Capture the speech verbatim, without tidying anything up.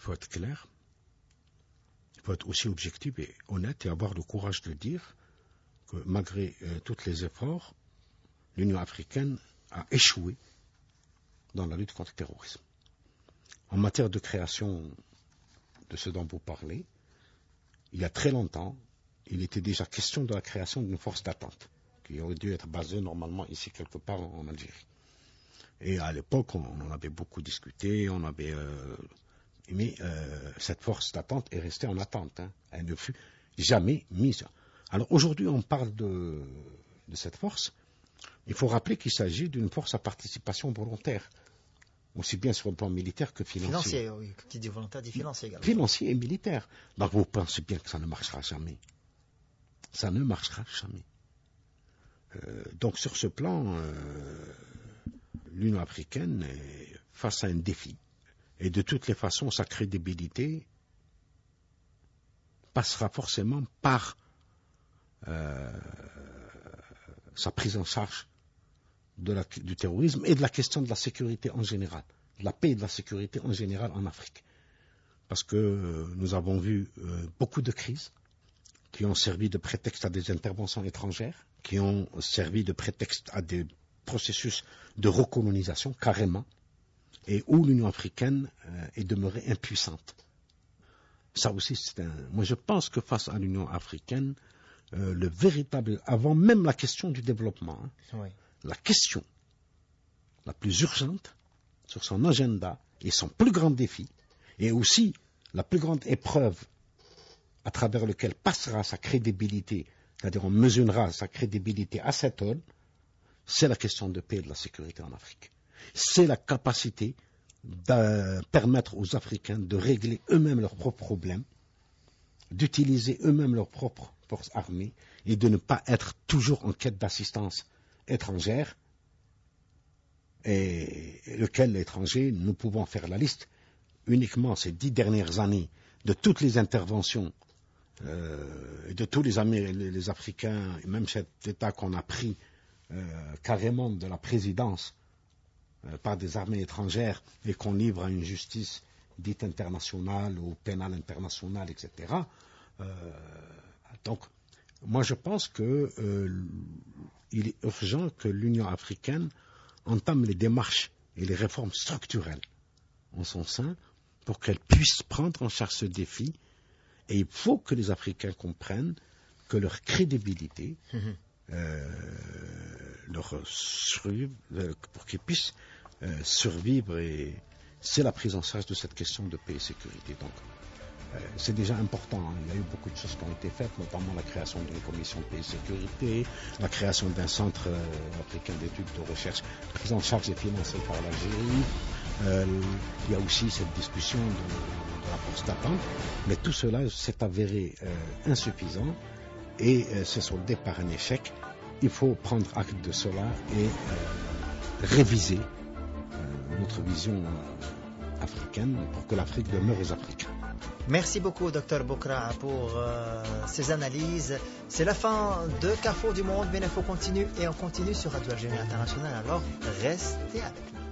faut être clair, il faut être aussi objectif et honnête et avoir le courage de dire que malgré euh, tous les efforts, l'Union africaine a échoué dans la lutte contre le terrorisme. En matière de création de ce dont vous parlez, il y a très longtemps, il était déjà question de la création d'une force d'attente qui aurait dû être basée normalement ici quelque part en, en Algérie. Et à l'époque, on, on en avait beaucoup discuté, on avait, euh, mais euh, cette force d'attente est restée en attente. Hein. Elle ne fut jamais mise. Alors aujourd'hui, on parle de, de cette force. Il faut rappeler qu'il s'agit d'une force à participation volontaire, aussi bien sur le plan militaire que financier. Financier, oui. Qui dit volontaire dit financier également. Financier et militaire. Donc vous pensez bien que ça ne marchera jamais. Ça ne marchera jamais. Euh, donc sur ce plan, euh, l'Union africaine est face à un défi. Et de toutes les façons, sa crédibilité passera forcément par euh, sa prise en charge de la, du terrorisme et de la question de la sécurité en général, de la paix et de la sécurité en général en Afrique. Parce que euh, nous avons vu euh, beaucoup de crises qui ont servi de prétexte à des interventions étrangères, qui ont servi de prétexte à des processus de recolonisation, carrément, et où l'Union africaine euh, est demeurée impuissante. Ça aussi, c'est un... Moi, je pense que face à l'Union africaine, euh, le véritable... Avant même la question du développement, hein, Oui. la question la plus urgente sur son agenda et son plus grand défi, et aussi la plus grande épreuve à travers laquelle passera sa crédibilité, c'est-à-dire on mesurera sa crédibilité à cette aune, c'est la question de paix et de la sécurité en Afrique. C'est la capacité de permettre aux Africains de régler eux-mêmes leurs propres problèmes, d'utiliser eux-mêmes leurs propres forces armées et de ne pas être toujours en quête d'assistance étrangère, et lequel l'étranger, nous pouvons faire la liste uniquement ces dix dernières années de toutes les interventions euh, et de tous les, Amé- les, les Africains, et même cet État qu'on a pris euh, carrément de la présidence euh, par des armées étrangères et qu'on livre à une justice dite internationale ou pénale internationale, et cetera. Euh, donc, moi je pense que euh, il est urgent que l'Union africaine entame les démarches et les réformes structurelles en son sein pour qu'elle puisse prendre en charge ce défi. Et il faut que les Africains comprennent que leur crédibilité, mmh. euh, leur survivre, euh, pour qu'ils puissent euh, survivre, et c'est la prise en charge de cette question de paix et sécurité. Donc, euh, c'est déjà important. Hein. Il y a eu beaucoup de choses qui ont été faites, notamment la création d'une commission de paix et sécurité, la création d'un centre euh, africain d'études de recherche pris en charge et financé par l'Algérie. Euh, il y a aussi cette discussion de, de la force d'attente, mais tout cela s'est avéré euh, insuffisant et euh, s'est soldé par un échec. Il faut prendre acte de cela et euh, réviser euh, notre vision euh, africaine pour que l'Afrique demeure aux Africains. Merci beaucoup, docteur Boukra, pour euh, ces analyses. C'est la fin de Carrefour du Monde, mais il faut continuer et on continue sur Radio Algérie Internationale. Alors, restez avec nous.